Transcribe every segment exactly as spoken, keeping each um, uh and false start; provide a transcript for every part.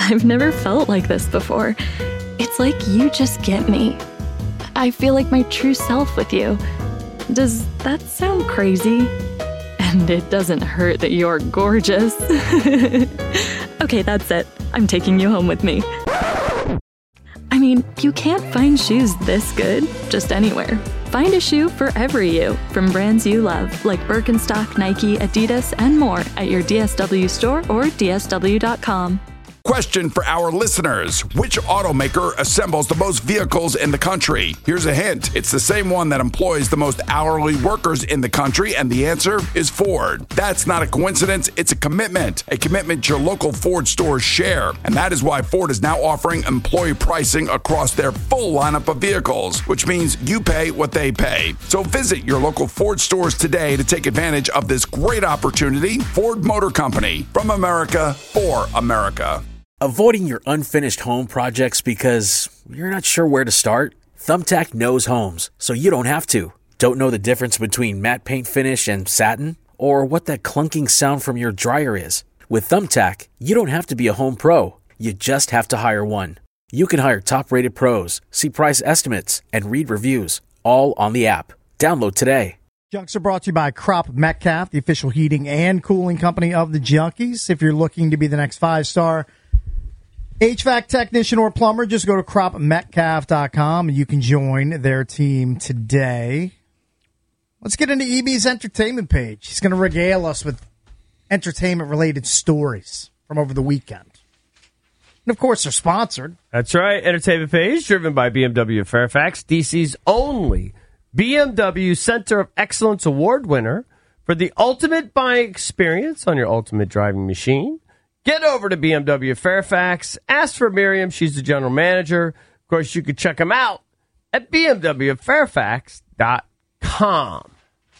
I've never felt like this before. It's like you just get me. I feel like my true self with you. Does that sound crazy? And it doesn't hurt that you're gorgeous. Okay, that's it. I'm taking you home with me. I mean, you can't find shoes this good just anywhere. Find a shoe for every you from brands you love, like Birkenstock, Nike, Adidas, and more at your D S W store or D S W dot com. Question for our listeners. Which automaker assembles the most vehicles in the country? Here's a hint. It's the same one that employs the most hourly workers in the country, and the answer is Ford. That's not a coincidence. It's a commitment. A commitment your local Ford stores share. And that is why Ford is now offering employee pricing across their full lineup of vehicles, which means you pay what they pay. So visit your local Ford stores today to take advantage of this great opportunity. Ford Motor Company, from America, for America. Avoiding your unfinished home projects because you're not sure where to start? Thumbtack knows homes, so you don't have to. Don't know the difference between matte paint finish and satin? Or what that clunking sound from your dryer is? With Thumbtack, you don't have to be a home pro. You just have to hire one. You can hire top-rated pros, see price estimates, and read reviews, all on the app. Download today. Junks are brought to you by Crop Metcalf, the official heating and cooling company of the Junkies. If you're looking to be the next five-star H V A C technician or plumber, just go to crop metcalf dot com and you can join their team today. Let's get into E B's entertainment page. He's going to regale us with entertainment-related stories from over the weekend. And, of course, they're sponsored. That's right. Entertainment page driven by B M W Fairfax, D C's only B M W Center of Excellence Award winner for the ultimate buying experience on your ultimate driving machine. Get over to B M W Fairfax. Ask for Miriam. She's the general manager. Of course, you can check them out at b m w fairfax dot com.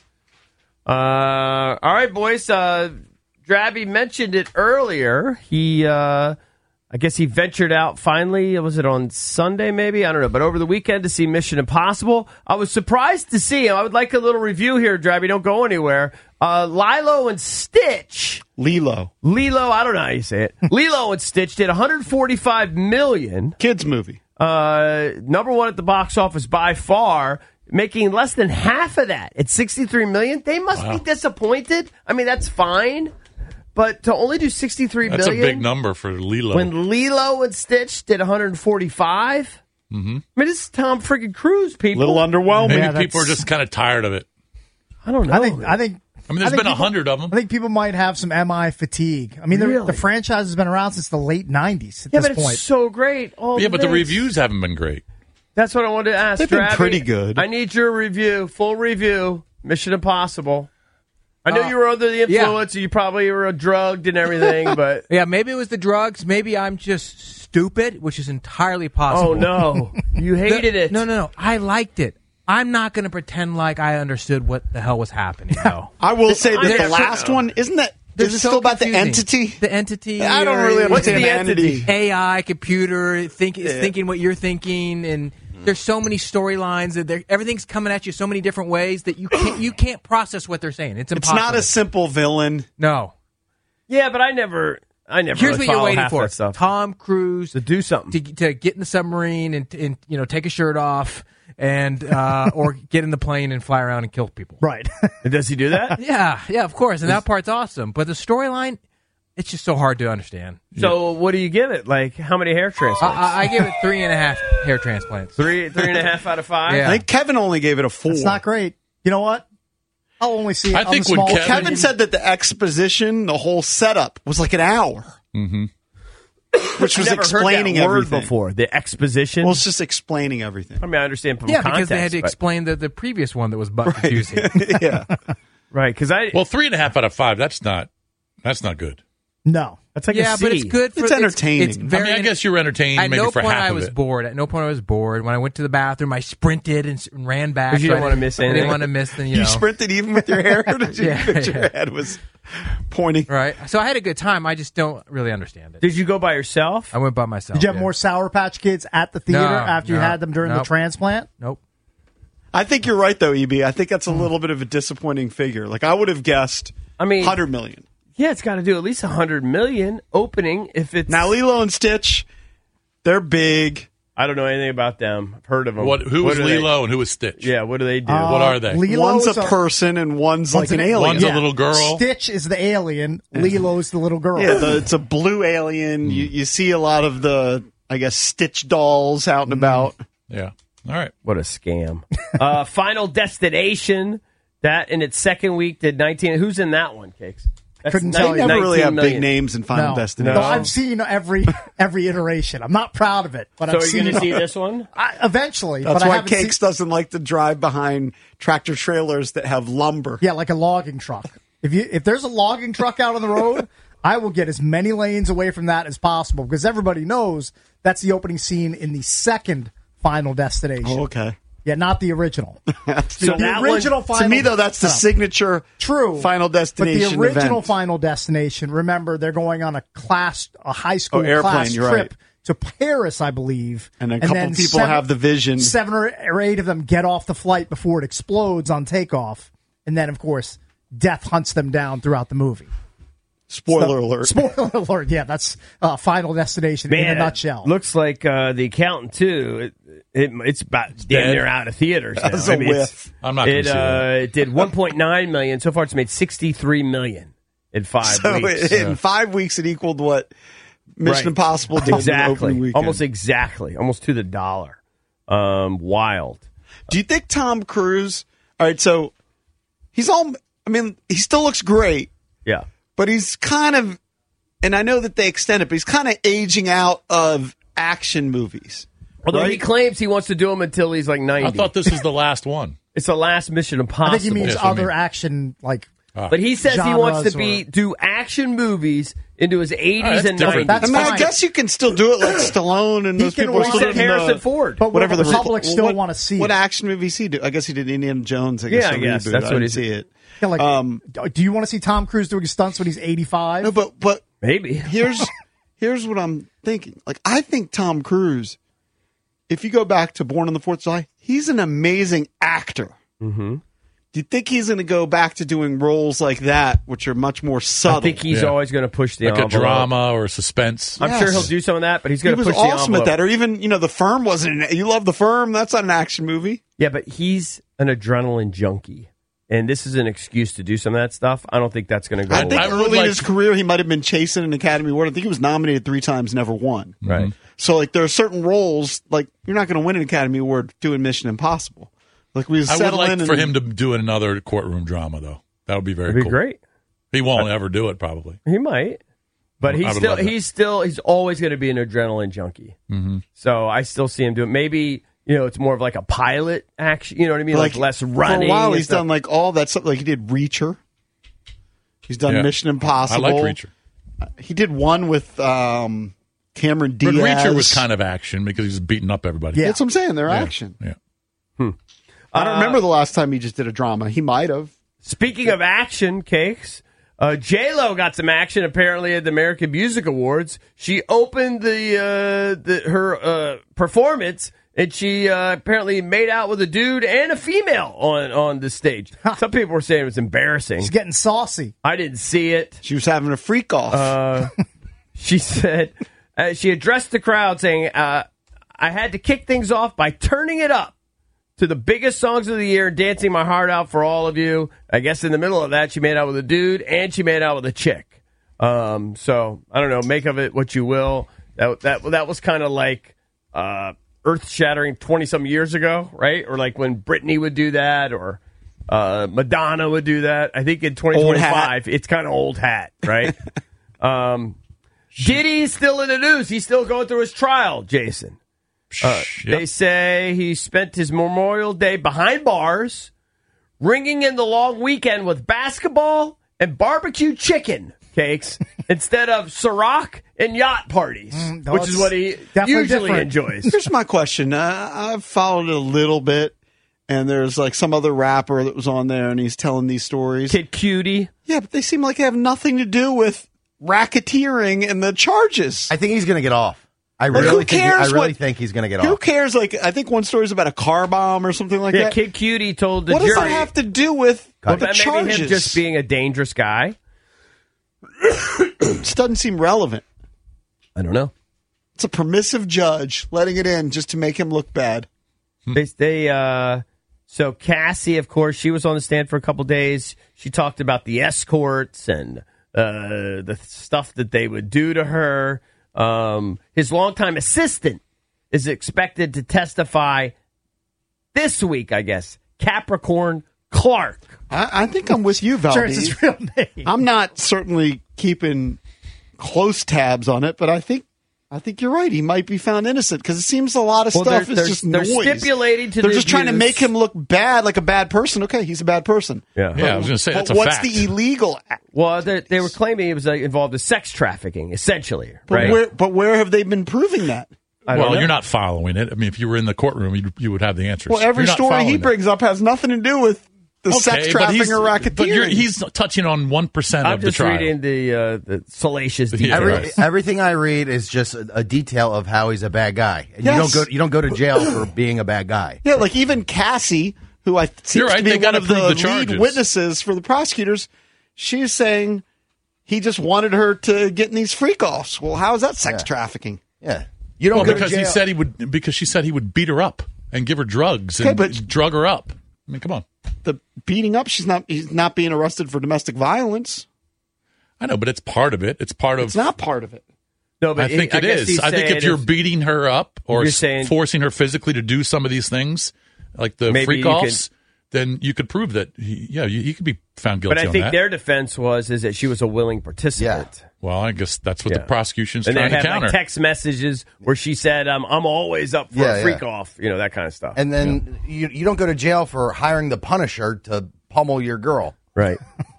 Uh, all right, boys. Uh, Drabby mentioned it earlier. He, uh, I guess he ventured out finally. Was it on Sunday, maybe? I don't know. But over the weekend to see Mission Impossible. I was surprised to see him. I would like a little review here, Drabby. Don't go anywhere. Uh, Lilo and Stitch. Lilo. Lilo, I don't know how you say it. Lilo and Stitch did one hundred forty-five million dollars. Kids movie. Uh, number one at the box office by far, making less than half of that at sixty-three million dollars. They must wow. be disappointed. I mean, that's fine. But to only do sixty-three that's million dollars. That's a big number for Lilo. When Lilo and Stitch did one hundred forty-five. Mm-hmm. I mean, this is Tom friggin' Cruise, people. Little underwhelming. Maybe yeah, people are just kind of tired of it. I don't know. I think. I think. I mean, there's I been a people, hundred of them. I think people might have some M I fatigue. I mean, really? the, the franchise has been around since the late nineties at yeah, this but point. It's so great. All yeah, but this. the reviews haven't been great. That's what I wanted to ask. They've been Drabby. pretty good. I need your review, full review, Mission Impossible. I know uh, you were under the influence, yeah. and you probably were drugged and everything, but... Yeah, maybe it was the drugs. Maybe I'm just stupid, which is entirely possible. Oh, no. You hated the, it. No, no, no. I liked it. I'm not going to pretend like I understood what the hell was happening, though. I will say that They're the last so, one, isn't that... Is it so still about confusing. the entity? The entity. I don't really understand the entity. A I, computer, think, is yeah. thinking what you're thinking, and... There's so many storylines that everything's coming at you so many different ways that you can't you can't process what they're saying. It's impossible. It's not a simple villain. No. Yeah, but I never, I never. Here's really what you're waiting half for: that stuff. Tom Cruise to do something, to, to get in the submarine and, and you know take a shirt off and uh, or get in the plane and fly around and kill people. Right? Does he do that? Yeah, yeah, of course. And that part's awesome. But the storyline, it's just so hard to understand. So what do you give it? Like how many hair transplants? I, I give it three and a half hair transplants. Three, three and a half out of five. Yeah. I think Kevin only gave it a four. It's not great. You know what? I'll only see it I on think the when small Kevin- Kevin said that the exposition, the whole setup, was like an hour. Mm-hmm. Which was I've never explaining heard that word everything. before. The exposition. Well, it's just explaining everything. I mean, I understand from Yeah, context, because they had to but- explain the, the previous one that was butt confusing. yeah. right? Because I Well, three and a half out of five. That's not. That's not good. No. that's like yeah, a C. but it's good for It's entertaining. It's, it's I very mean, I guess you were entertained At maybe no for point half I of was it. bored. At no point I was bored. When I went to the bathroom, I sprinted and, and ran back. Because you so didn't I want to miss I anything. didn't want to miss the, you You know. sprinted even with your hair? Or did you, Yeah, that your yeah. head was pointing? Right. So I had a good time. I just don't really understand it. Did you go by yourself? I went by myself. Did you have yeah. more Sour Patch Kids at the theater No, after you no, had them during nope. the transplant? Nope. I think you're right, though, E B. I think that's a little bit of a disappointing figure. Like, I would have guessed I mean, one hundred million. Yeah, it's got to do at least one hundred million opening if it's... Now, Lilo and Stitch, they're big. I don't know anything about them. I've heard of them. What? Who What was do they- Lilo and who was Stitch? Yeah, what do they do? Uh, What are they? Lilo One's is a person and one's, like an alien. One's a little girl. Stitch is the alien. Lilo's the little girl. Yeah, the, it's a blue alien. You, you see a lot of the, I guess, Stitch dolls out and about. Yeah. All right. What a scam. uh, Final Destination, that in its second week did nineteen. Who's in that one, Cakes? That's Couldn't They tell you. never really have nineteen big million. names in Final No. Destination. No, I've seen every every iteration. I'm not proud of it, but So I've are you seen going to see them. this one? I, eventually. That's but I why haven't Cakes seen- doesn't like to drive behind tractor trailers that have lumber. Yeah, like a logging truck. If you if there's a logging truck out on the road, I will get as many lanes away from that as possible because everybody knows that's the opening scene in the second Final Destination. Oh, okay. Yeah, not the original. So the that original one, Final To me, though, that's the no. signature True. Final Destination But the original event. Final Destination, remember, they're going on a class, a high school Oh, airplane, class you're trip right. to Paris, I believe. And a couple then people have the vision. Seven or or eight of them get off the flight before it explodes on takeoff. And then, of course, death hunts them down throughout the movie. Spoiler So- alert. Spoiler alert. Yeah, that's uh, Final Destination man, in a it nutshell. looks like uh, The Accountant, too. It, it, it's about damn dead. near out of theaters now. That's a it's- whiff. I'm not going It, to see uh, that. it did one point nine million. So far, it's made sixty-three million in five So weeks. in five weeks, it equaled what Mission Right. Impossible did in the exactly, opening weekend. almost exactly, almost to the dollar. Um, wild. Do you think Tom Cruise? All right, so he's all. I mean, he still looks great, Yeah. but he's kind of. And I know that they extend it, but he's kind of aging out of action movies. Although right? he claims he wants to do them until he's like ninety. I thought this was the last one. it's the last Mission Impossible. I think he means Yes, I other mean- action, like. But he says he wants to genres be or- do action movies into his eighties that's and different. nineties. I That's mean, I fine. guess you can still do it like Stallone and He those can people. are watch still Said in the- Harrison Ford. But Whatever the public well, still what- want to see What it. action movies he do? I guess he did Indiana Jones. I guess Yeah, I the guess. reboot. That's I what didn't he see did. it. Yeah, like, Um, do you want to see Tom Cruise doing stunts when he's eighty-five? No, but but Maybe. here's here's what I'm thinking. Like, I think Tom Cruise, if you go back to Born on the Fourth of July, he's an amazing actor. Mm-hmm. Do you think he's going to go back to doing roles like that, which are much more subtle? I think he's Yeah. always going to push the Like a envelope. drama or suspense. I'm Yes. sure he'll do some of that, but he's he going to was push the awesome envelope. at that. Or even, you know, The Firm wasn't. An, you love The Firm? That's not an action movie. Yeah, but he's an adrenaline junkie, and this is an excuse to do some of that stuff. I don't think that's going to go I away. think I would early like- in his career, he might have been chasing an Academy Award. I think he was nominated three times, never won. Right. So, like, there are certain roles, like, you're not going to win an Academy Award doing Mission Impossible. Like, we I would settle like in for and- him to do another courtroom drama, though. That would be very It'd be cool. great. He won't ever do it, probably. He might, but I he's would still love that. he's still he's always going to be an adrenaline junkie. Mm-hmm. So I still see him doing. Maybe you know it's more of like a pilot action. You know what I mean? Like, less running. For a while, and he's stuff. done like all that stuff. Like he did Reacher. He's done Yeah. Mission Impossible. I like Reacher. He did one with um, Cameron Diaz. But Reacher was kind of action because he was beating up everybody. Yeah. That's what I'm saying. They're Yeah. action. Yeah. I don't remember the last time he just did a drama. He might have. Speaking of action, Cakes, uh, J Lo got some action apparently at the American Music Awards. She opened the, uh, the her uh, performance, and she uh, apparently made out with a dude and a female on on the stage. Some people were saying it was embarrassing. He's getting saucy. I didn't see it. She was having a freak off. Uh, she said uh, she addressed the crowd saying, uh, "I had to kick things off by turning it up to the biggest songs of the year, dancing my heart out for all of you." I guess in the middle of that, she made out with a dude and she made out with a chick. Um, so I don't know. Make of it what you will. That that that was kind of like uh, earth shattering twenty some years ago, right? Or like when Britney would do that, or uh, Madonna would do that. I think in twenty twenty five, it's kind of old hat, right? um, Diddy's still in the news. He's still going through his trial, Jason. Uh, Yep. They say he spent his Memorial Day behind bars, ringing in the long weekend with basketball and barbecue chicken cakes instead of Ciroc and yacht parties, Mm, no, which is it's what he definitely usually different. enjoys. Here's my question. Uh, I've followed it a little bit, and there's like some other rapper that was on there, and he's telling these stories. Kid Cutie. Yeah, but they seem like they have nothing to do with racketeering and the charges. I think he's going to get off. I Like, really who think he- cares I really what- think he's going to get Who off. cares? Like, I think one story is about a car bomb or something like Yeah, that. Kid Cutie told the what does jury that have to do with well, the that maybe charges? him just being a dangerous guy. Just doesn't seem relevant. I don't know. It's a permissive judge letting it in just to make him look bad. They, they uh, so Cassie, of course, she was on the stand for a couple days. She talked about the escorts and uh, the stuff that they would do to her. Um, his longtime assistant is expected to testify this week, I guess. Capricorn Clark. I, I think I'm with you, Valdez. Sure, it's his real name. I'm not certainly keeping close tabs on it, but I think I think you're right. He might be found innocent because it seems a lot of Well, stuff they're- is they're- just they're noise. stipulating to They're the just trying to abuse. make him look bad, like a bad person. Okay, he's a bad person. Yeah. Yeah, I was going to say, But that's a what's fact. the illegal act? Well, they, they were claiming he was uh, involved in sex trafficking, essentially. But right? where but where have they been proving that? I don't Well, know. you're not following it. I mean, if you were in the courtroom, you, you would have the answers. Well, every You're not story he following it. brings up has nothing to do with the Okay, sex but trafficking he's- or But you're, racketeering. he's touching on one percent I'm of the just trial. reading the, uh, the salacious Yeah, details. Every, right. Everything I read is just a, a detail of how he's a bad guy. And Yes. you don't go you don't go to jail for being a bad guy. Yeah, like even Cassie, who I seems You're right, to be they one gotta of the, prove the lead charges. witnesses for the prosecutors, she's saying he just wanted her to get in these freak offs. Well, how is that sex Yeah. trafficking? Yeah. You don't Well, go because to jail. he said he would. Because she said he would beat her up and give her drugs Okay, and but- drug her up. I mean, come on. The beating up, she's not he's not being arrested for domestic violence. I know, but it's part of it. It's part of. It's not part of it. No, but I think it guess is. he's I think saying if you're beating her up or You're s- saying- forcing her physically to do some of these things, like the Maybe freak you offs, then you could prove that. He, yeah, you, he could be found guilty But I on think that. their defense was is that she was a willing participant. Well, I guess that's what Yeah. the prosecution's And they trying to had counter. like text messages where she said, um, "I'm always up for Yeah, a freak yeah. off," you know, that kind of stuff. And then you you don't go to jail for hiring the Punisher to pummel your girl. Right.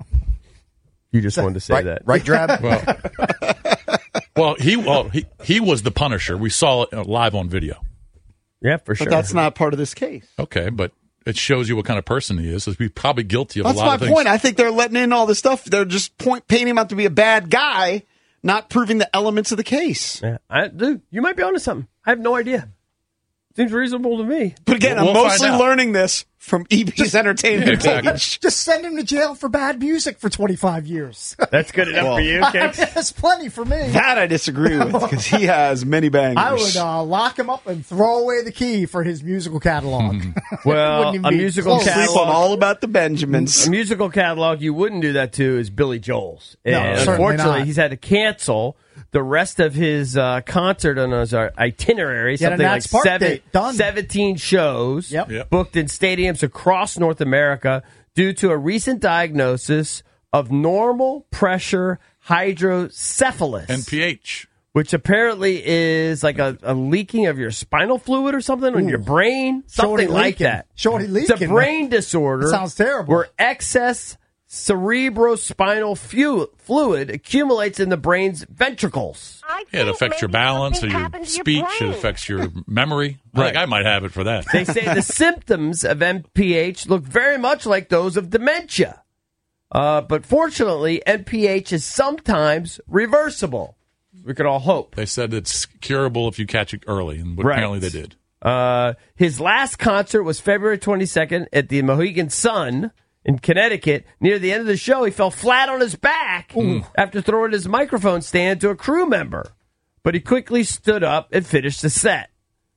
You just wanted to say right, that, right, Drab? well, well, he well he he was the Punisher. We saw it uh, live on video. Yeah, for But sure. that's not part of this case. Okay, but it shows you what kind of person he is. So he's probably guilty of That's a lot my of things. point. I think they're letting in all this stuff. They're just point painting him out to be a bad guy, not proving the elements of the case. Yeah, I, dude, you might be onto something. I have no idea. Seems reasonable to me. But again, We'll- I'm we'll mostly find out. learning this from E B's entertainment exactly. page. Just send him to jail for bad music for twenty-five years. That's good enough for you, Kix? That's plenty for me. That I disagree with because he has many bangers. I would uh, lock him up and throw away the key for his musical catalog. Well, Wouldn't even a be musical close. sleep on catalog. all about the Benjamins. A musical catalog you wouldn't do that to is Billy Joel's. No, And certainly unfortunately, not. he's had to cancel the rest of his uh, concert on his uh, itinerary. He had a Something like Nats Park seven, date. Done. seventeen shows Yep. Yep. booked in stadiums across North America due to a recent diagnosis of normal pressure hydrocephalus. N P H. Which apparently is like a, a leaking of your spinal fluid or something in your brain, Shorty something like leaking. that. Shorty It's leaking. a brain disorder. That sounds terrible. Where excess cerebrospinal fu- fluid accumulates in the brain's ventricles. Yeah, it affects your balance or your speech. It affects your memory. I think I might have it for that. They say the symptoms of N P H look very much like those of dementia. Uh, but fortunately, N P H is sometimes reversible. We could all hope. They said it's curable if you catch it early, and Right. apparently they did. Uh, his last concert was February twenty-second at the Mohegan Sun in Connecticut. Near the end of the show, he fell flat on his back after throwing his microphone stand to a crew member. But he quickly stood up and finished the set.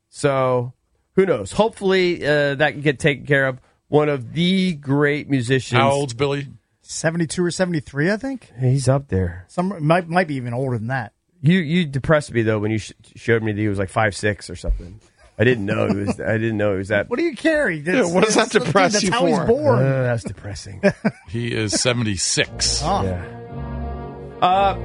So, who knows? Hopefully, uh, that can get taken care of. One of the great musicians. How old's Billy? seventy-two or seventy-three, I think. He's up there. Some might might be even older than that. You you depressed me though when you sh- showed me that he was like five six or something. I didn't know he was. I didn't know he was that. What do you carry? That's, what does that that's- depress that's you how for? he's born. Uh, that's depressing. He is seventy-six. Oh. Yeah.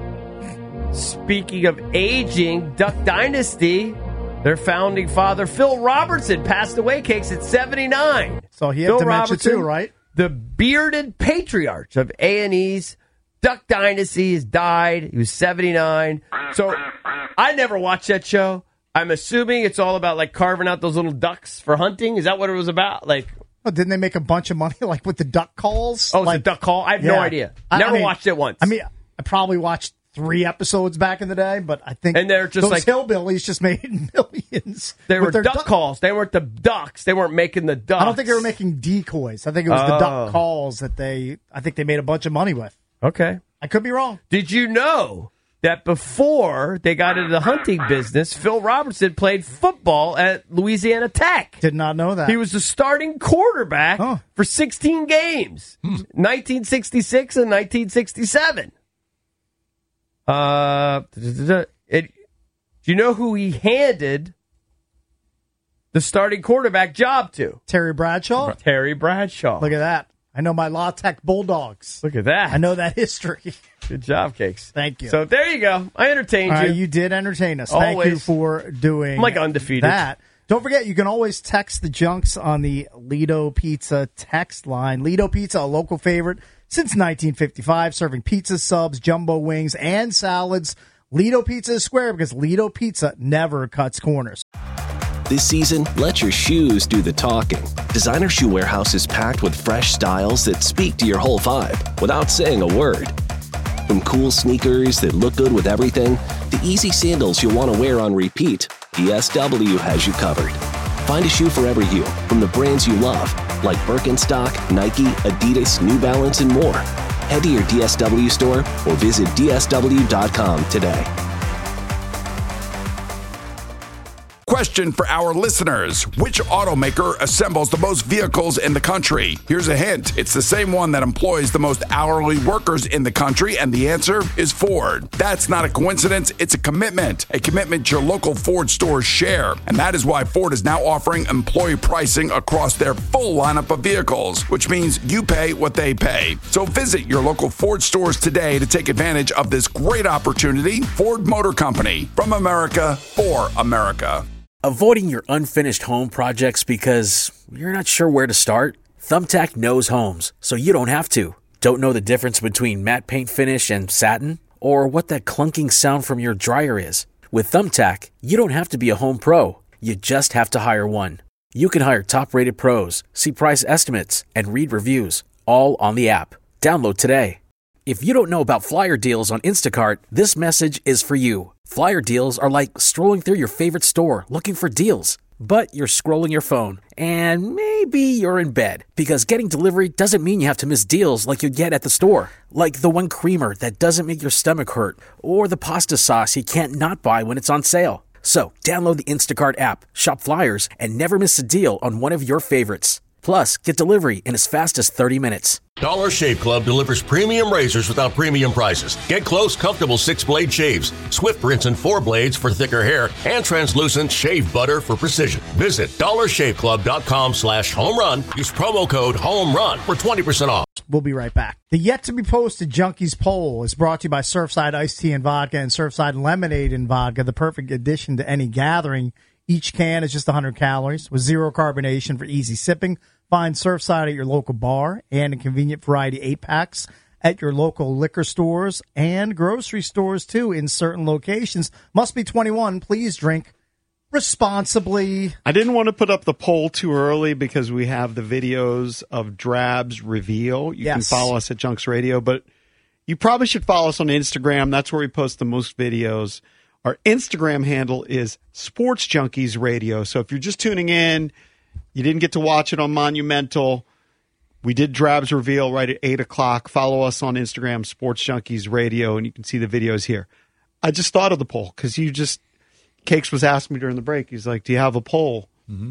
Uh, speaking of aging, Duck Dynasty, their founding father Phil Robertson passed away. Cakes at seventy-nine. So he had Phil dementia Robertson, too, right? The bearded patriarch of A and E's Duck Dynasty has died. He was seventy-nine. So I never watched that show. I'm assuming it's all about like carving out those little ducks for hunting. Is that what it was about? Like, Oh, didn't they make a bunch of money like with the duck calls? oh, it's like, a duck call? I have no Yeah. idea. I- Never I mean- watched it once. I mean, I probably watched three episodes back in the day, but I think And they're just those like- hillbillies just made millions. they were with their duck calls. They weren't the ducks. They weren't making the ducks. I don't think they were making decoys. I think it was the Oh. duck calls that they. I think they made a bunch of money with. Okay. I could be wrong. Did you know that before they got into the hunting business, Phil Robertson played football at Louisiana Tech? Did not know that. He was the starting quarterback Oh. for sixteen games, nineteen sixty-six and nineteen sixty-seven. Uh, it, do you know who he handed the starting quarterback job to? Terry Bradshaw? Terry Bradshaw. Look at that. I know my La Tech Bulldogs. Look at that. I know that history. Good job, Cakes. Thank you. So there you go. I entertained All you. right, you did entertain us. Thank you Always. for doing I'm like undefeated. that. Don't forget, you can always text the Junks on the Lido Pizza text line. Lido Pizza, a local favorite since nineteen fifty-five, serving pizza, subs, jumbo wings, and salads. Lido Pizza is square because Lido Pizza never cuts corners. This season, let your shoes do the talking. Designer Shoe Warehouse is packed with fresh styles that speak to your whole vibe without saying a word. From cool sneakers that look good with everything, to easy sandals you'll want to wear on repeat, D S W has you covered. Find a shoe for every you from the brands you love, like Birkenstock, Nike, Adidas, New Balance, and more. Head to your D S W store or visit D S W dot com today. Question for our listeners. Which automaker assembles the most vehicles in the country? Here's a hint. It's the same one that employs the most hourly workers in the country, and the answer is Ford. That's not a coincidence. It's a commitment. A commitment your local Ford stores share. And that is why Ford is now offering employee pricing across their full lineup of vehicles, which means you pay what they pay. So visit your local Ford stores today to take advantage of this great opportunity. Ford Motor Company. From America, for America. Avoiding your unfinished home projects because you're not sure where to start? Thumbtack knows homes, so you don't have to. Don't know the difference between matte paint finish and satin? Or what that clunking sound from your dryer is? With Thumbtack, you don't have to be a home pro. You just have to hire one. You can hire top-rated pros, see price estimates, and read reviews, all on the app. Download today. If you don't know about flyer deals on Instacart, this message is for you. Flyer deals are like strolling through your favorite store looking for deals. But you're scrolling your phone, and maybe you're in bed, because getting delivery doesn't mean you have to miss deals like you get at the store. Like the one creamer that doesn't make your stomach hurt, or the pasta sauce you can't not buy when it's on sale. So download the Instacart app, shop flyers, and never miss a deal on one of your favorites. Plus, get delivery in as fast as thirty minutes. Dollar Shave Club delivers premium razors without premium prices. Get close, comfortable six-blade shaves, swift rinse and four blades for thicker hair, and translucent shave butter for precision. Visit dollar shave club dot com slash home run. Use promo code HOMERUN for twenty percent off. We'll be right back. The yet-to-be-posted Junkies poll is brought to you by Surfside Iced Tea and Vodka and Surfside Lemonade and Vodka, the perfect addition to any gathering. Each can is just one hundred calories with zero carbonation for easy sipping. Find Surfside at your local bar and a convenient variety eight-packs at your local liquor stores and grocery stores, too, in certain locations. Must be twenty-one. Please drink responsibly. I didn't want to put up the poll too early because we have the videos of Drab's reveal. You Yes. can follow us at Junks Radio, but you probably should follow us on Instagram. That's where we post the most videos. Our Instagram handle is Sports Junkies Radio. So if you're just tuning in, you didn't get to watch it on Monumental, we did Drab's reveal right at eight o'clock. Follow us on Instagram, Sports Junkies Radio, and you can see the videos here. I just thought of the poll because you just, Cakes was asking me during the break. He's like, do you have a poll? Mm-hmm.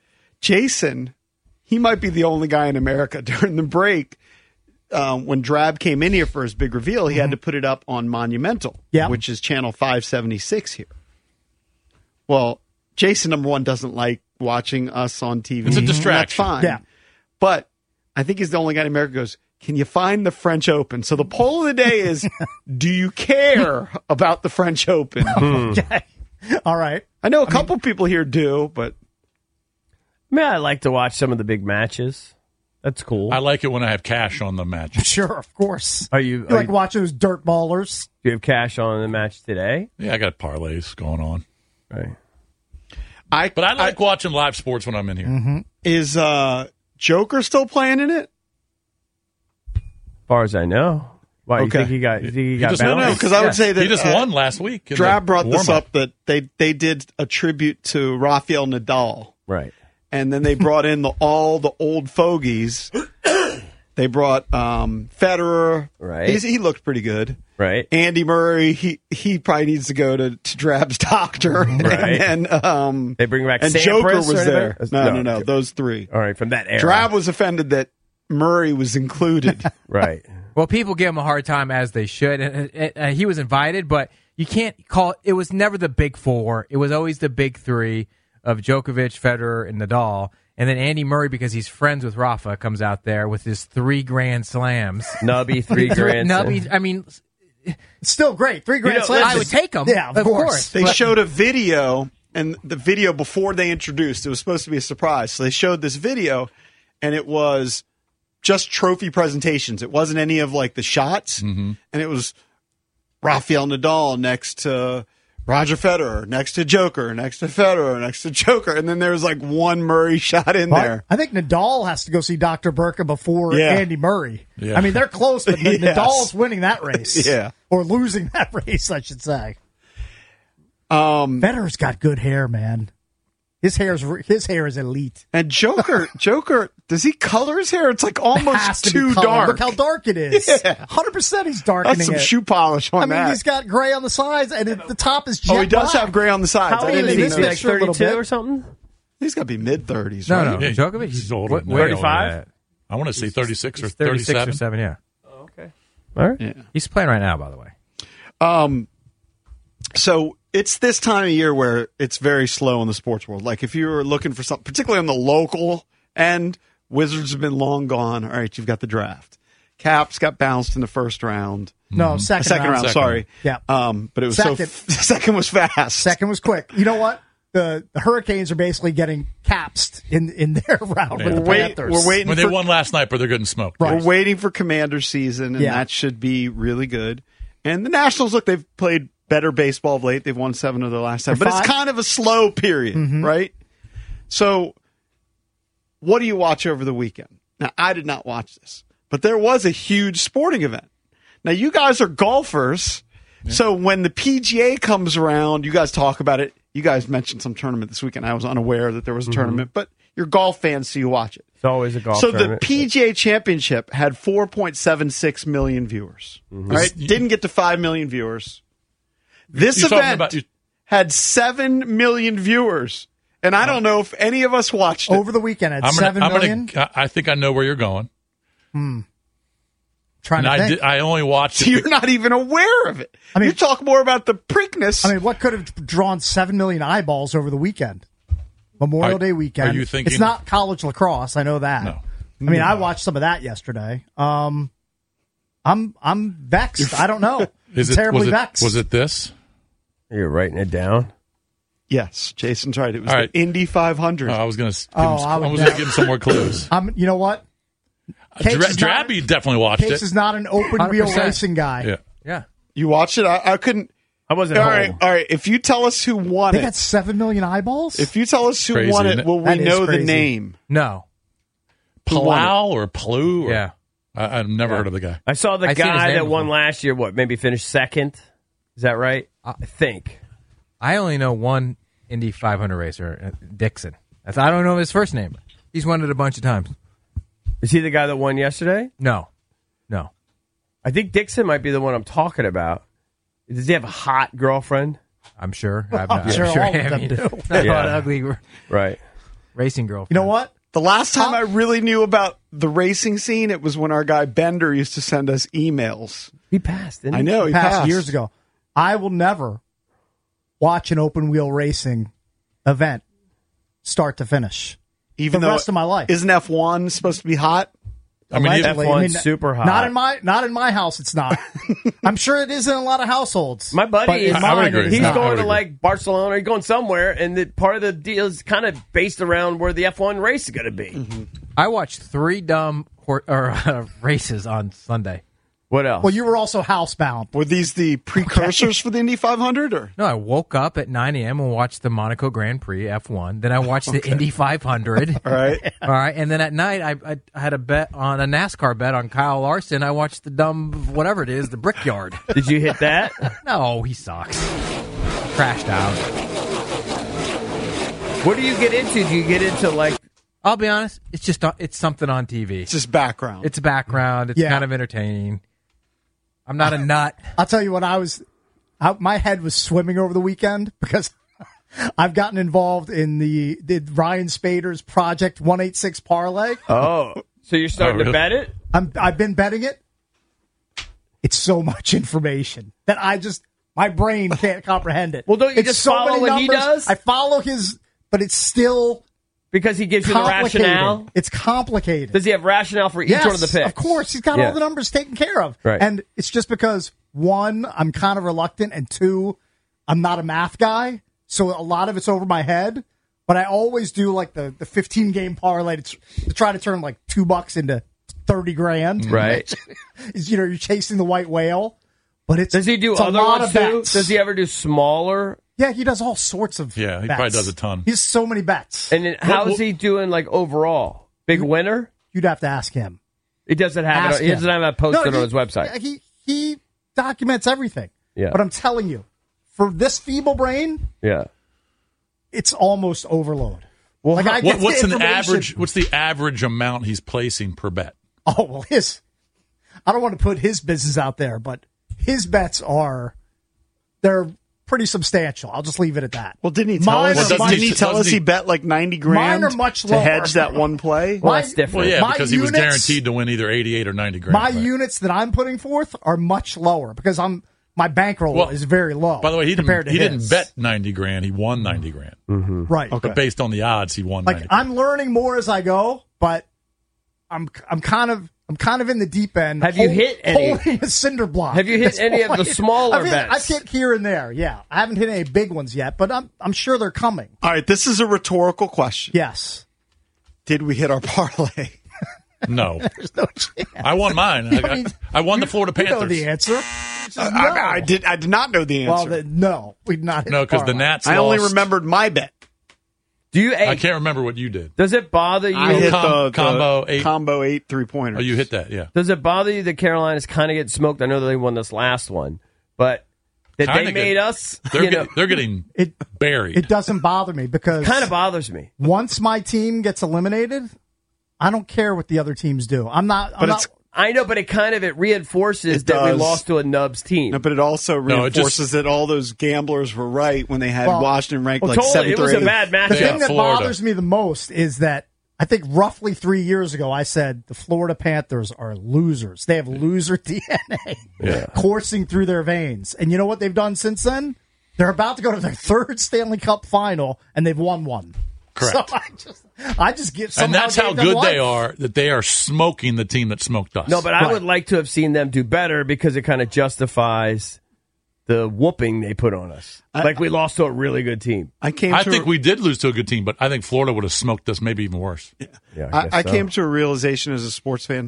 Jason, he might be the only guy in America during the break. Um, when Drab came in here for his big reveal, he mm-hmm. had to put it up on Monumental, yeah. which is channel five seventy-six here. Well, Jason, number one, doesn't like watching us on T V. It's a distraction. That's fine. Yeah. But I think he's the only guy in America who goes, can you find the French Open? So the poll of the day is, do you care about the French Open? Okay. All right. I know a I couple mean, people here do, but. I mean, I like to watch some of the big matches. That's cool. I like it when I have cash on the match. Sure, of course. Are you, you are like you, watching those dirt ballers? Do you have cash on the match today? Yeah, I got parlays going on. Right. I, but I like I, watching live sports when I'm in here. Mm-hmm. Is uh, Joker still playing in it? As far as I know. Why, okay. you think he got, you think he, he got just, No, no, because I would say that he just uh, won last week. Drab brought this up that they, they did a tribute to Rafael Nadal. Right. And then they brought in the, all the old fogies. They brought um, Federer. Right. He's, he looked pretty good. Right. Andy Murray, he he probably needs to go to, to Drab's doctor. Right. And um, They bring back and Sampras Joker was or there. anything? No, No, no, no, okay. those three. All right, from that era. Drab was offended that Murray was included. Right. Well, people give him a hard time as they should. And, and, and he was invited, but you can't call it. It was never the big four. It was always the big three of Djokovic, Federer, and Nadal. And then Andy Murray, because he's friends with Rafa, comes out there with his three grand slams. Nubby, three grand Nubby, I mean, Still great. Three grand You know, slams. I would take 'em, Yeah, of, of course. course. They But- showed a video, and the video before they introduced, it was supposed to be a surprise. So they showed this video, and it was just trophy presentations. It wasn't any of like the shots, Mm-hmm. and it was Rafael Nadal next to Roger Federer, next to Joker, next to Federer, next to Joker, and then there was like one Murray shot in But there. I think Nadal has to go see Doctor Burka before Yeah. Andy Murray. Yeah. I mean, they're close, but N- Yes. Nadal's winning that race. Yeah. Or losing that race, I should say. Um, Federer's got good hair, man. His hair's his hair is elite. And Joker, Joker, does he color his hair? It's like It has almost to be too colored. dark. Look how dark it is. Yeah. one hundred percent he's darkening That's some it. shoe polish on I mean, that. he's got gray on the sides, and at the top is jet Oh, he does black. have gray on the sides. How I old didn't is even he? know Like that. thirty-two thirty-two or something? He's got to be mid thirties, No, right? no. Yeah, Djokovic, he's he's older what- than where- that. thirty-five? I want to say thirty-six or He's thirty-six thirty-seven. or seven, yeah. Oh, okay. All right. Yeah. He's playing right now, by the way. Um, so it's this time of year where it's very slow in the sports world. Like if you were looking for something, particularly on the local end, Wizards have been long gone. All right, you've got the draft. Caps got bounced in the first round. No, second, second round. round. Sorry. Yeah. Um, but it was Second. so f- second was fast. Second was quick. You know what? The, the Hurricanes are basically getting capsed in, in their round with the We're, wait, Panthers. we're waiting. When they for, won last night, but they're getting smoked. We're waiting for Commander season, and Yeah. that should be really good. And the Nationals, look, they've played better baseball of late. They've won seven of their last ten, They're but it's five. kind of a slow period, right? So, what do you watch over the weekend? Now, I did not watch this, but there was a huge sporting event. Now, you guys are golfers, so when the P G A comes around, you guys talk about it. You guys mentioned some tournament this weekend. I was unaware that there was a tournament, but you're golf fans, so you watch it. It's always a golf So tournament. the P G A Championship had four point seven six million viewers. Mm-hmm. All right, didn't get to five million viewers. This You're talking event about- you- had seven million viewers, and I don't know if any of us watched it. Over the weekend at I'm seven gonna, I'm million. Gonna, I think I know where you're going. Trying And to I, think. did, I only watched So it. you're not even aware of it. I mean- you talk more about the Preakness. I mean, what could have drawn seven million eyeballs over the weekend? Memorial Are- Day weekend. are you thinking- It's not college lacrosse. I know that. No. I mean, I watched some of that yesterday. Um, I'm I'm vexed. I don't know. Is I'm it, terribly was it, vexed. Was it this? You're writing it down. yes, Jason's right. It was All right. the Indy five hundred. Oh, I was going to. Oh, I I would was never- going to give him some more clues. I'm. You know what? Case Dra- is not- Drabby definitely watched Case it. is not an open one hundred wheel percent. racing guy. Yeah. Yeah. You watched it? I, I couldn't. I wasn't All home. right, all right. If you tell us who won They it, got seven million eyeballs. if you tell us who Crazy, won isn't it, it? will we That is know the crazy. name? No. Palau or Palu? Or, Yeah. I, I've never heard of the guy. I saw the I seen his guy name that won before. last year, what, maybe finished second? Is that right? I think. I only know one Indy five hundred racer, uh, Dixon. That's, I don't know his first name. He's won it a bunch of times. Is he the guy that won yesterday? No. No. I think Dixon might be the one I'm talking about. Does he have a hot girlfriend? I'm sure. I'm, I'm sure all of I them mean, do. Not Yeah. an ugly r- Right. racing girl. You know what? The last time I really knew about the racing scene, it was when our guy Bender used to send us emails. He passed, didn't he? I know he Passed passed years ago. I will never watch an open wheel racing event start to finish. Even the though rest of my life. Isn't F one supposed to be hot? I mean, F Allegedly. one's super hot. Not in my not in my house. It's not. I'm sure it is in a lot of households. My buddy but is- in I would mine, agree. it is He's No, not. I going would to agree. like Barcelona. He's going somewhere, and the part of the deal is kind of based around where the F one race is going to be. Mm-hmm. I watched three dumb hor- or, uh, races on Sunday. What else? Well, you were also housebound. Were these the precursors for the Indy five hundred? Or No, I woke up at nine a.m. and watched the Monaco Grand Prix F one. Then I watched the Indy five hundred. all right, All right, and then at night I, I I had a bet on a NASCAR bet on Kyle Larson. I watched the dumb whatever it is, the Brickyard. Did you hit that? No, he sucks. Crashed out. What do you get into? Do you get into like I'll be honest. It's just it's something on T V. It's just background. It's background. It's Yeah. kind of entertaining. I'm not a nut. I'll tell you what, I was, I, my head was swimming over the weekend because I've gotten involved in the, the Ryan Spader's Project one eighty-six parlay. Oh, so you're starting Oh, really? to bet it? I'm, I've been betting it. It's so much information that I just, my brain can't comprehend it. Well, don't you It's just so follow many what he numbers. does? I follow his, but it's still Because he gives you the complicated. rationale? It's complicated. Does he have rationale for each Yes, one of the picks? of course. He's got Yeah. all the numbers taken care of. Right. And it's just because, one, I'm kind of reluctant, and two, I'm not a math guy, so a lot of it's over my head. But I always do like the, the fifteen game parlay to, tr- to try to turn like two bucks into thirty grand. Right. Is, you know, you're chasing the white whale. But it's Does he do it's a other lot ones of too? bets. Does he ever do smaller? Yeah, he does all sorts of Yeah, he bets. probably does a ton. He has so many bets. And then how's what- he doing like overall? Big winner? You'd have to ask him. He doesn't have Ask it. He him. doesn't have it posted No, on he- his website. He he documents everything. Yeah. But I'm telling you, for this feeble brain, Yeah. it's almost overload. Well, like I What, get what's the an information- average? What's the average amount he's placing per bet? Oh well, his. I don't want to put his business out there, but his bets are they're pretty substantial. I'll just leave it at that. Well, didn't he tell Mine us? are much- Didn't he tell doesn't us he- he bet like ninety grand Mine are much to lower. hedge that one play? Well, My- that's different. Well, yeah, My because he was units- guaranteed to win either eighty-eight or ninety grand. My right? units that I'm putting forth are much lower because I'm my bankroll Well, is very low. By the way, he compared didn't. to He his. didn't bet ninety grand. He won ninety grand. right. Okay. But based on the odds, he won. Like ninety I'm learning more as I go, but I'm I'm kind of I'm kind of in the deep end. Have you hit any- holding a cinder block? Have you hit at this any of the point. smaller I've hit, bets? I've hit here and there. Yeah, I haven't hit any big ones yet, but I'm I'm sure they're coming. All right, this is a rhetorical question. Yes. Did we hit our parlay? No, There's no chance. I won mine. I, I mean, I won the Florida You Panthers. know the answer. Just I, no. I did. I did not know the Well, answer. the, no, we'd not. Hit No, because the parlay. Nats. I only lost. remembered my bet. Do you? Hey, I can't remember what you did. does it bother you? I hit com- the, the combo eight. combo eight three pointers. Oh, you hit that? Yeah. Does it bother you that Carolina's kind of getting smoked? I know they won this last one, but that Kinda they made get- us. They're You know, getting, they're getting It buried. it doesn't bother me because kind of bothers me. once my team gets eliminated, I don't care what the other teams do. I'm not. I'm But not. it's- I know, but it kind of it reinforces It that we does. lost to a Nubs team. No, but it also No, it just- reinforces that all those gamblers were right when they had Well- Washington ranked well, like totally, seventh it or was a eighth. bad The matchup. Yeah, thing that Florida. bothers me the most is that I think roughly three years ago I said the Florida Panthers are losers. They have loser D N A Yeah. coursing through their veins. And you know what they've done since then? They're about to go to their third Stanley Cup final, and they've won one. Correct. So I just, I just get and somehow that's how gave them good they life. are. That they are smoking the team that smoked us. No, but I Right. would like to have seen them do better because it kind of justifies the whooping they put on us. I- like we lost to a really good team. I came. I to think a, we did lose to a good team, but I think Florida would have smoked us, maybe even worse. Yeah, I, guess I so. came to a realization as a sports fan,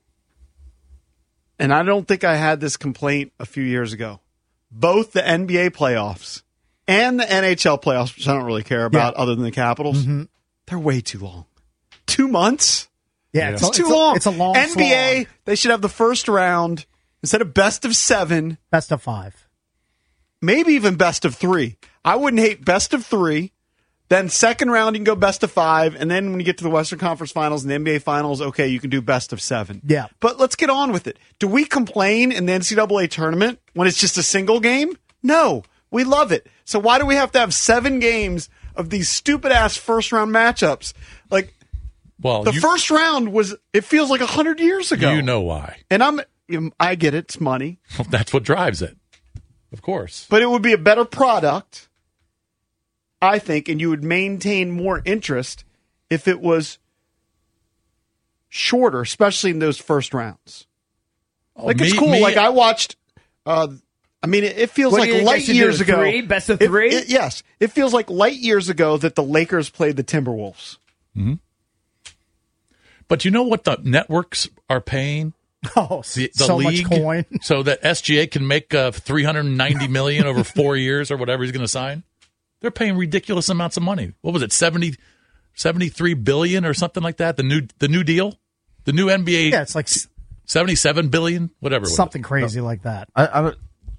and I don't think I had this complaint a few years ago. Both the N B A playoffs and the N H L playoffs, which I don't really care about, other than the Capitals, they're way too long. Two months. Yeah, Yeah. It's, It's a- too it's a- long. It's a long N B A, slog. they should have the first round instead of best of seven, Best of five. maybe even best of three. I wouldn't hate best of three. Then second round, you can go best of five. And then when you get to the Western Conference Finals and the N B A Finals, okay, you can do best of seven. Yeah. But let's get on with it. Do we complain in the N C double A tournament when it's just a single game? No. We love it. So why do we have to have seven games of these stupid-ass first-round matchups? Like, Well, the you, first round was, it feels like one hundred years ago. you know why. And I'm, I get it, it's money. That's what drives it. Of course. But it would be a better product, I think, and you would maintain more interest if it was shorter, especially in those first rounds. Like, it's me- cool. me- like, I watched, uh, I mean, it, it feels What do like you think they light should do, years ago. three? Best of It- three? it- yes. It feels like light years ago that the Lakers played the Timberwolves. But you know what the networks are paying? Oh, The, the so league, much coin. so that S G A can make uh, three hundred ninety million over four years or whatever he's going to sign. They're paying ridiculous amounts of money. What was it, seventy, seventy-three billion or something like that? The new the new deal, the new N B A. Yeah, it's like s- seventy-seven billion, whatever. it was. something crazy like that. I, I,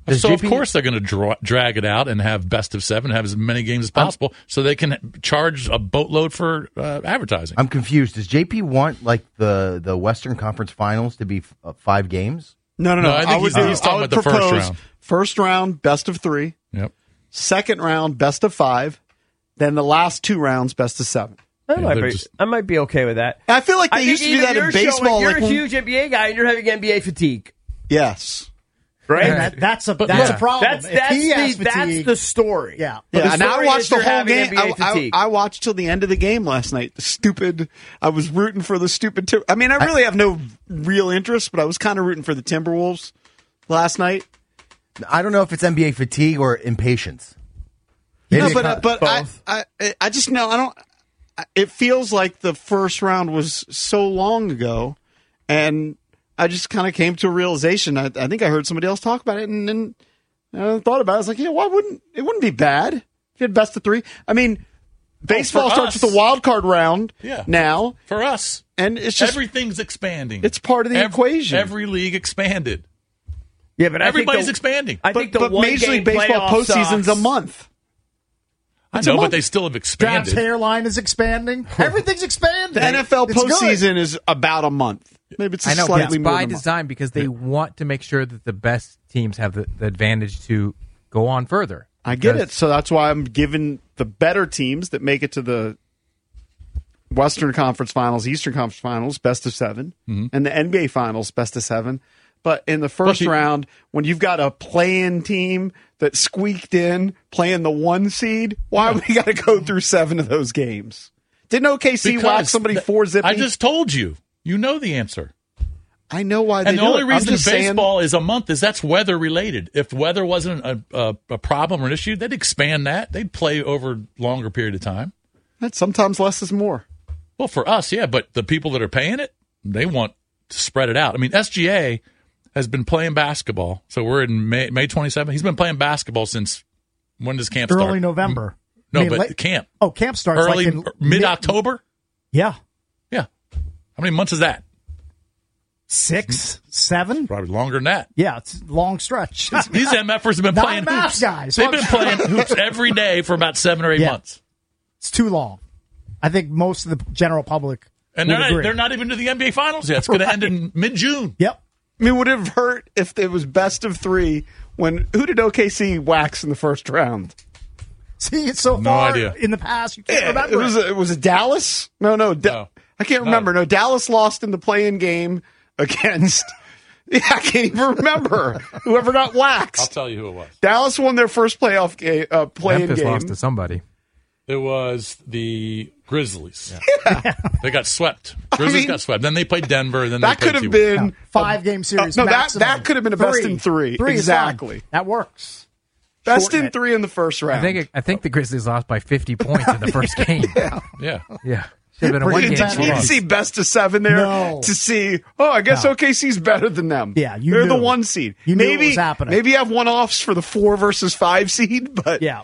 Does so J of P course they're going to dra- drag it out and have best of seven, have as many games as possible, um, so they can charge a boatload for uh, advertising. I'm confused. Does J P want like the the Western Conference Finals to be f- uh, five games? No, no, no. No, I think I would, he's- he's talking I would about the first propose round. First round, best of three. Yep. Second round, best of five. Then the last two rounds, best of seven. I, Yeah, might they're be, just- I might be okay with that. I feel like they I think used to do even that in you're baseball. showing- you're like a when- huge N B A guy, and you're having N B A fatigue, Yes. right? And that, that's a But that's look, a problem. That's If that's he has the, that's fatigue- the story. yeah. The Yeah, and I story watched is the you're whole having game. N B A I, I, fatigue. I watched till the end of the game last night. The stupid. I was rooting for the stupid. Tim- I mean, I really have no real interest, but I was kind of rooting for the Timberwolves last night. I don't know if it's N B A fatigue or impatience. No, Maybe but it- uh, but I, both. I I just know I don't. I- It feels like the first round was so long ago, and I just kind of came to a realization. I, I think I heard somebody else talk about it, and then I thought about it. I was like, yeah, why wouldn't it wouldn't be bad if you had best of three? I mean, baseball for starts us. with the wild card round Yeah. now, For us, and it's just everything's expanding. it's part of the Every- equation. Every league expanded. yeah, but I think Everybody's the- expanding. I but think the but one Major League game Baseball playoff postseason's sucks. a month. I It's a know, but month. they still have Drafts expanded. hairline is expanding. Everything's expanding. The N F L It's good. postseason is about a month. Maybe it's a I know, but slightly it's more by than a month. design because they want to make sure that the best teams have the, the advantage to go on further. I get Because- it. So that's why I'm giving the better teams that make it to the Western Conference Finals, Eastern Conference Finals, best of 7 Mm-hmm. and the N B A Finals, best of seven. But in the first But the- round, when you've got a play-in team that squeaked in playing the one seed, why we got to go through seven of those games? Didn't O K C Because whack somebody th- four zippy? I just told you. You know the answer. I know why they And the do only it. I'm reason just saying- baseball is a month is that's weather related. If weather wasn't a, a, a problem or an issue, they'd expand that. They'd play over a longer period of time. that sometimes less is more. Well, for us, yeah, but the people that are paying it, they want to spread it out. I mean, S G A has been playing basketball. So we're in May, May twenty-seventh. He's been playing basketball since when does camp start? Early November. No, I mean, but late- camp. Oh, camp starts Early, like in mid October? Yeah, Yeah. How many months is that? six, seven. Probably longer than that. Yeah, it's a long stretch. These MFers have been Not playing math hoops. guys. They've been playing hoops every day for about seven or eight Yeah. months. It's too long. I think most of the general public And would they're not, agree. they're not even to the N B A Finals yet. It's going to end in mid June. Yep. I mean, would it have hurt if it was best of three when who did O K C wax in the first round? See, it's so No far idea. in the past you can't Yeah, remember. it was it was a Dallas. No, no, Da- No. I can't No. remember. No, Dallas lost in the play-in game against. Yeah, I can't even remember whoever got I'll waxed. tell you who it was. Dallas won their first playoff game, uh, play-in Memphis game. lost to somebody. It was the Grizzlies. They got swept. Grizzlies mean, got swept. Then they played Denver. And then that they could played have T- been Five game series. Uh, no, that- maximum. that could have been a best in three. Three is fine. Exactly. That works. best Shorten in it. three in the first round. I think it, I think the Grizzlies lost by fifty points in the first game. yeah, Yeah. should have been a one Pretty game. Did intense. you need to loss. see best of seven there No. to see? Oh, I guess No. O K C's better than them. Yeah, you they're the knew. one seed. You knew it maybe was happening. maybe you have one offs for the four versus five seed, but Yeah.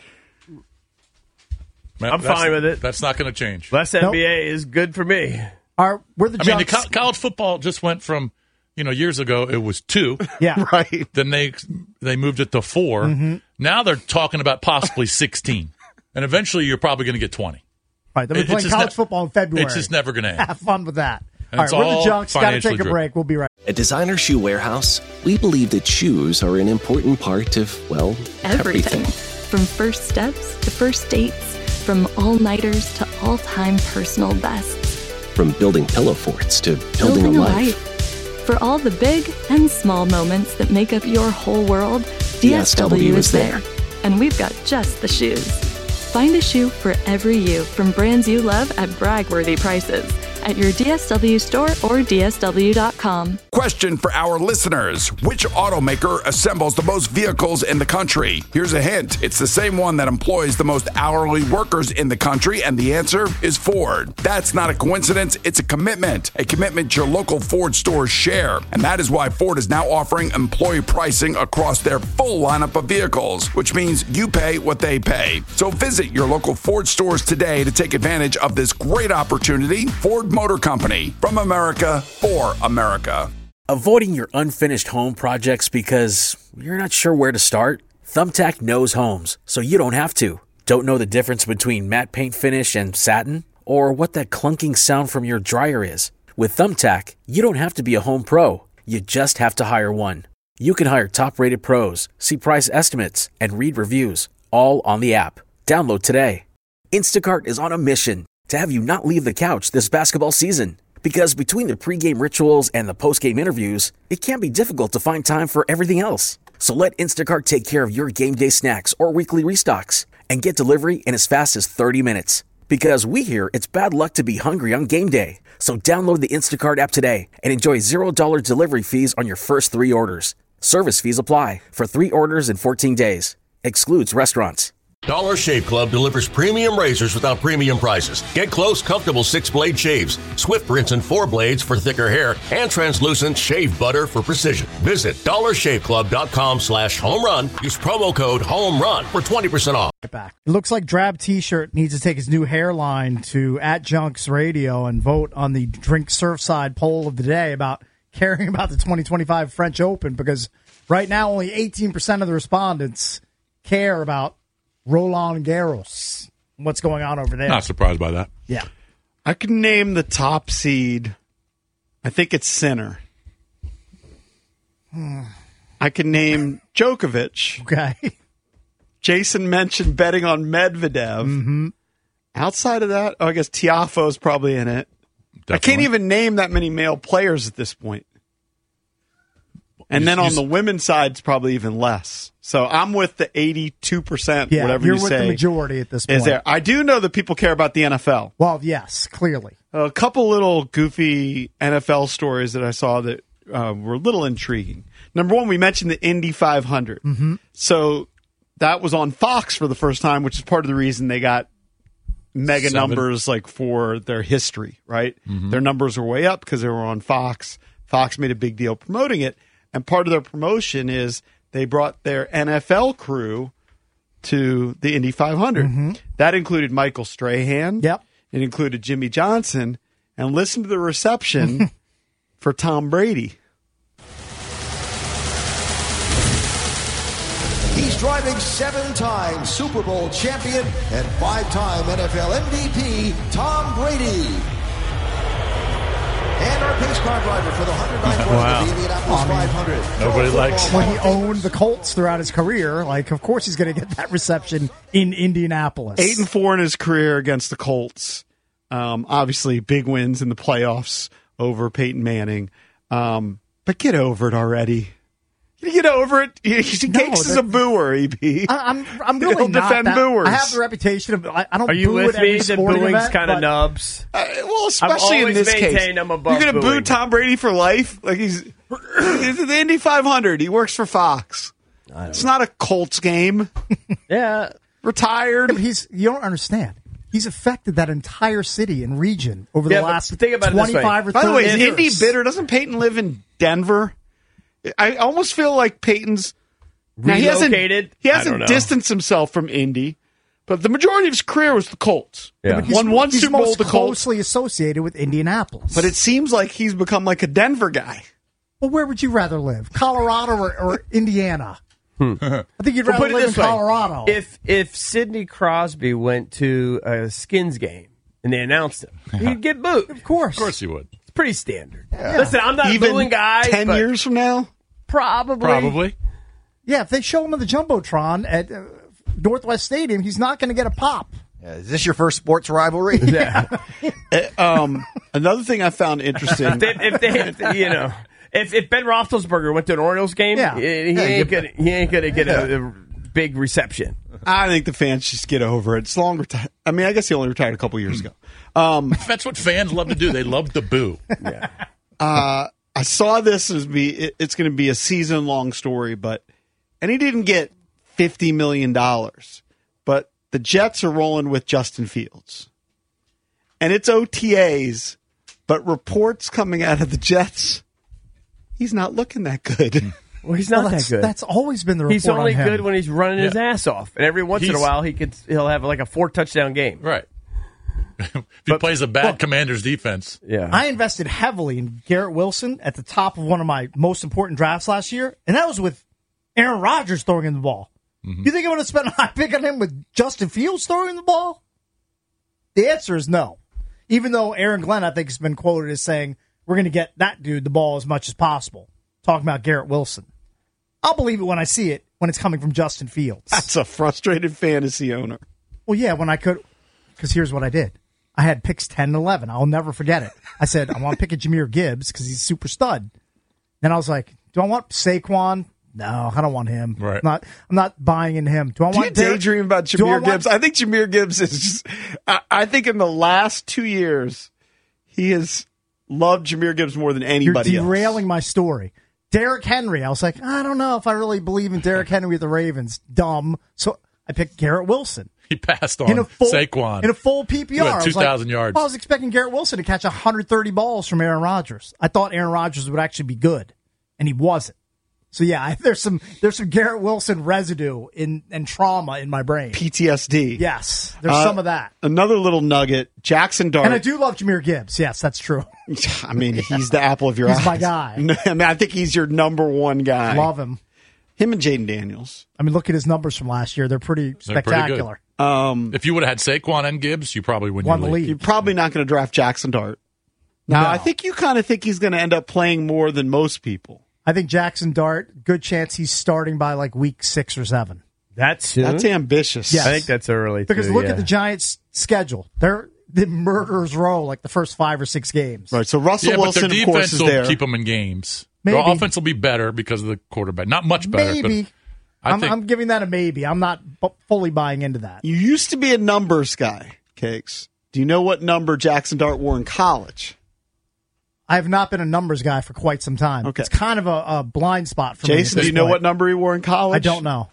Man, I'm that's- fine with it. That's not going to change. Less N B A is good for me. Our, we're the I mean, the Junks. co- college football just went from, you know, years ago it was two. yeah. right. Then they they moved it to four. Mm-hmm. Now they're talking about possibly sixteen, and eventually you're probably going to get twenty. Right. They'll be It- it's playing just college ne- football in February. It's just never going to end. Have fun with that. And All it's right, we're the all Junks. Got to financially take a driven. break. We'll be right At Designer Shoe Warehouse, we believe that shoes are an important part of, well, Everything. everything. From first steps to first dates, from all-nighters to all-time personal bests. From building pillow forts to building, a life. For all the big and small moments that make up your whole world, D S W is there. And we've got just the shoes. Find a shoe for every you from brands you love at brag-worthy prices at your D S W store or D S W dot com. Question for our listeners. Which automaker assembles the most vehicles in the country? Here's a hint. It's the same one that employs the most hourly workers in the country, and the answer is Ford. That's not a coincidence. It's a commitment. A commitment your local Ford stores share. And that is why Ford is now offering employee pricing across their full lineup of vehicles, which means you pay what they pay. So visit your local Ford stores today to take advantage of this great opportunity. Ford Motor Company, from America for America. Avoiding your unfinished home projects because you're not sure where to start? Thumbtack knows homes, so you don't have to. Don't know the difference between matte paint finish and satin? Or what that clunking sound from your dryer is? With Thumbtack, you don't have to be a home pro. You just have to hire one. You can hire top-rated pros, see price estimates, and read reviews, all on the app. Download today. Instacart is on a mission to have you not leave the couch this basketball season. Because between the pregame rituals and the postgame interviews, it can be difficult to find time for everything else. So let Instacart take care of your game day snacks or weekly restocks and get delivery in as fast as thirty minutes. Because we hear it's bad luck to be hungry on game day. So download the Instacart app today and enjoy zero dollars delivery fees on your first three orders. Service fees apply for three orders in fourteen days. Excludes restaurants. Dollar Shave Club delivers premium razors without premium prices. Get close, comfortable six-blade shaves, Swift rinse and four blades for thicker hair, and translucent shave butter for precision. Visit dollarshaveclub.com slash home run. Use promo code home run for twenty percent off. Back. It looks like Drab T-shirt needs to take his new hairline to at Junks Radio and vote on the Drink Surfside poll of the day about caring about the twenty twenty-five French Open, because right now only eighteen percent of the respondents care about Roland Garros. What's going on over there? Not surprised by that. Yeah. I can name the top seed. I think it's Sinner. Hmm. I can name Djokovic. Okay. Jason mentioned betting on Medvedev. Mm-hmm. Outside of that, oh, I guess Tiafoe's probably in it. Definitely. I can't even name that many male players at this point. And You- then you on s- the women's side, it's probably even less. So I'm with the eighty-two percent, Yeah, whatever you're you with say. the majority at this point. Is there? I do know that people care about the N F L. Well, yes, clearly. A couple little goofy N F L stories that I saw that uh, were a little intriguing. Number one, we mentioned the Indy five hundred. Mm-hmm. So that was on Fox for the first time, which is part of the reason they got mega Seven. numbers like for their history, right? Mhm. Their numbers were way up because they were on Fox. Fox made a big deal promoting it. And part of their promotion is they brought their N F L crew to the Indy five hundred. Mm-hmm. That included Michael Strahan. Yep. It included Jimmy Johnson. And listen to the reception for Tom Brady. He's driving seven-time Super Bowl champion and five-time N F L M V P, Tom Brady. And our pace car driver for the one hundred ninth Wow. run of the Indianapolis I mean, five hundred. Nobody likes- When he owned the Colts throughout his career, like, of course he's going to get that reception in Indianapolis. Eight and four in his career against the Colts. Um, obviously, big wins in the playoffs over Peyton Manning. Um, but get over it already. Get over it. He No, takes as that- a booer, E B. I, I'm I'm really He'll not defend that, booers. I have the reputation of I, I don't Are you boo with at every me that sporting booing's event, kind of but- nubs? Uh, well, especially in always this case, maintained I'm above you're going to boo booing. Tom Brady for life. Like he's, he's at the Indy five hundred. He works for Fox. It's not a Colts game. Yeah. Retired. Yeah, but he's you don't understand. He's affected that entire city and region over the Yeah, but last think about it this way. twenty-five or By thirty the way, is years. Indy bitter? Doesn't Peyton live in Denver? I almost feel like Peyton's now, he hasn't, Relocated? he I hasn't don't know. distanced himself from Indy, but the majority of his career was the Colts. Yeah. He's- Won one he's Super Bowl most with the Colts, closely associated with Indianapolis. but it seems like he's become like a Denver guy. well, where would you rather live, Colorado or, or Indiana? I think you'd Well, rather put it live in this way. Colorado. If if Sidney Crosby went to a Skins game and they announced him, he'd get booed. of course, Of course you would. It's pretty standard. Listen, I'm not a Even booing guy. ten but years from now, probably. Probably. yeah. If they show him on the jumbotron at uh, Northwest Stadium, he's not going to get a pop. Yeah, is this your first sports rivalry? Yeah. Uh, um, another thing I found interesting. if, they, if, they, if they- you know, if, if Ben Roethlisberger went to an Orioles game, Yeah. he, he Yeah, ain't you- gonna he ain't gonna get a, a big reception. I think the fans just get over it. It's long. Reti- I mean, I guess he only retired a couple years ago. Um, That's what fans love to do. They love to boo. uh, I saw this as be. It, it's going to be a season long story, but and he didn't get fifty million dollars, but the Jets are rolling with Justin Fields, and it's O T As, but reports coming out of the Jets, he's not looking that good. Well, he's not Well, that that's, good. That's always been the report He's only on him. good when he's running his Yeah. ass off, and every once in a He's- while he could he'll have like a four touchdown game. Right. if he plays a bad look, Commanders defense. Yeah. I invested heavily in Garrett Wilson at the top of one of my most important drafts last year, and that was with Aaron Rodgers throwing in the ball. Mm-hmm. You think I'm going to spend a high pick on him with Justin Fields throwing the ball? The answer is no. Even though Aaron Glenn, I think, has been quoted as saying, we're going to get that dude the ball as much as possible. Talking about Garrett Wilson. I'll believe it when I see it, when it's coming from Justin Fields. That's a frustrated fantasy owner. Well, yeah, when I could, because here's what I did. I had picks ten and eleven. I'll never forget it. I said, I want to pick a Jahmyr Gibbs because he's a super stud. Then I was like, do I want Saquon? No, I don't want him. Right. I'm not, I'm not buying in him. Do I Do want you daydream about Do I Jahmyr want- Gibbs? I think Jahmyr Gibbs is just, I, I think in the last two years, he has loved Jahmyr Gibbs more than anybody You're else. derailing my story. Derrick Henry. I was like, I don't know if I really believe in Derrick Henry with the Ravens. Dumb. So I picked Garrett Wilson. He passed on In a full, Saquon. In a full P P R. Who had I was two thousand like, yards. I was expecting Garrett Wilson to catch one hundred thirty balls from Aaron Rodgers. I thought Aaron Rodgers would actually be good, and he wasn't. So, yeah, there's some there's some Garrett Wilson residue in and trauma in my brain. P T S D. Yes, there's Uh, some of that. Another little nugget, Jackson Dart. And I do love Jahmyr Gibbs. Yes, that's true. I mean, he's the apple of your He's eye. my guy. I mean, I think he's your number one guy. Love him. Him and Jaden Daniels. I mean, look at his numbers from last year. They're pretty They're pretty spectacular. good. Um, if you would have had Saquon and Gibbs, you probably wouldn't Won the league. You're probably not going to draft Jackson Dart. Now, No. I think you kind of think he's going to end up playing more than most people. I think Jackson Dart, good chance he's starting by like week six or seven. That's soon? That's ambitious. Yes. I think that's early. Because too, look yeah. at the Giants' schedule. They're the murderers row like the first five or six games. Right. So Russell yeah, but Wilson, their of course, defense is will there. keep them in games. Maybe. Their offense will be better because of the quarterback. Not much better. Maybe. But I I'm, think I'm giving that a maybe. I'm not bu- fully buying into that. You used to be a numbers guy, Cakes. Do you know what number Jackson Dart wore in college? I have not been a numbers guy for quite some time. Okay. It's kind of a, a blind spot for me. Jason, at do you this know point. what number he wore in college? I don't know.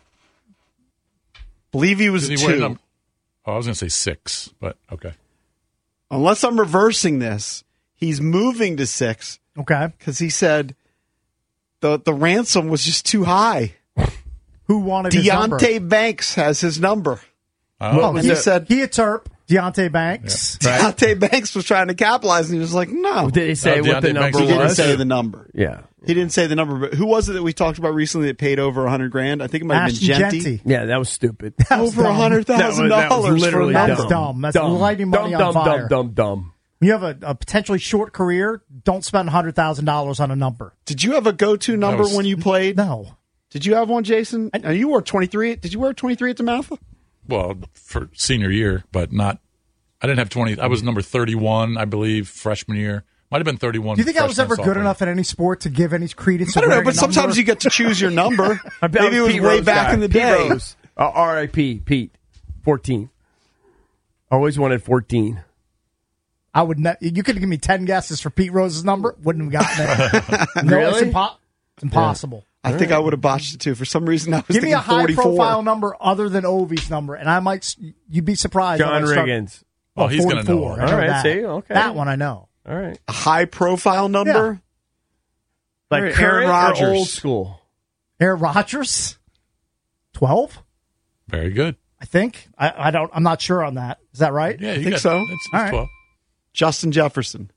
Believe he was Did a he wear two. num- oh, I was going to say six, but okay. Unless I'm reversing this, he's moving to six Okay. because he said the the ransom was just too high. Who wanted his number? Deontay Banks has his number. Oh, and he said he a Terp, Deontay Banks. Deontay Banks was trying to capitalize, and he was like, "No." Did he say Oh, what the Deontay number Banks He didn't was? say the number. Yeah. He didn't say the number, but who was it that we talked about recently that paid over a hundred grand? I think it might have been Ashton Genty. Genty. Yeah, that was stupid. That was Over a dumb. hundred thousand That was- that was dollars for literally a number. That's dumb. That's lighting money dumb, on dumb, fire. dumb, dumb, dumb. When you have a, a potentially short career, don't spend one hundred thousand dollars on a number. Did you have a go-to number was- when you played? No. Did you have one, Jason? Uh, you wore twenty-three. Did you wear twenty-three at the mouth? Well, for senior year, but not. I didn't have twenty. I was number thirty-one, I believe, freshman year. Might have been thirty-one. Do you think I was freshman, ever good sophomore. enough at any sport to give any credence to I don't know, wearing but a sometimes number? you get to choose your number. I bet Maybe it was Pete way Rose back guy. in the Pete day. Rose. Uh, R I P Pete. fourteen. Always wanted fourteen. I would. Ne- you could give me ten guesses for Pete Rose's number. Wouldn't have gotten it. No, it's, Really? impo- it's impossible. I think I would have botched it too. For some reason, I was Give me thinking a high forty-four. profile number other than Ovi's number, and I might. s- You'd be surprised. I John might start- Riggins. Oh, he's gonna know. forty-four. I All know right, that. see, okay. That one I know. All right. A high profile number. Like Aaron current Rodgers. or old school? Aaron Rodgers, twelve. Very good. I think. I, I don't. I'm not sure on that. Is that right? Yeah, you think got, so. That's, that's All right. twelve. Justin Jefferson.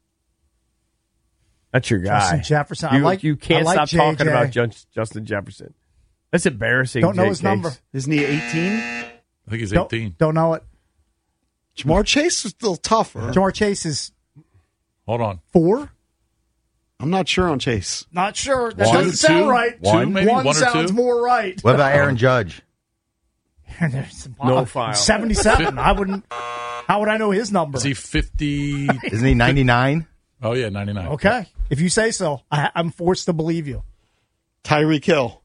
That's your guy. Justin Jefferson. I You, like- you can't I like stop talking J J. about Jun- Justin Jefferson. That's embarrassing. Don't know Jay his Cakes. number. Isn't he eighteen? I think he's Don't, eighteen. don't know it. Jamar Chase was still tougher. Jamar Chase is Hold on. four. I'm not sure on Chase. Not sure. That One, doesn't sound two, right. one, Two, maybe? One, One or sounds two? more right. What about Aaron Judge? There's some- No uh, file. seventy-seven. I wouldn't. How would I know his number? Is he fifty? Isn't he ninety-nine? Oh, yeah, ninety-nine. Okay, if you say so, I, I'm forced to believe you. Tyreek Hill.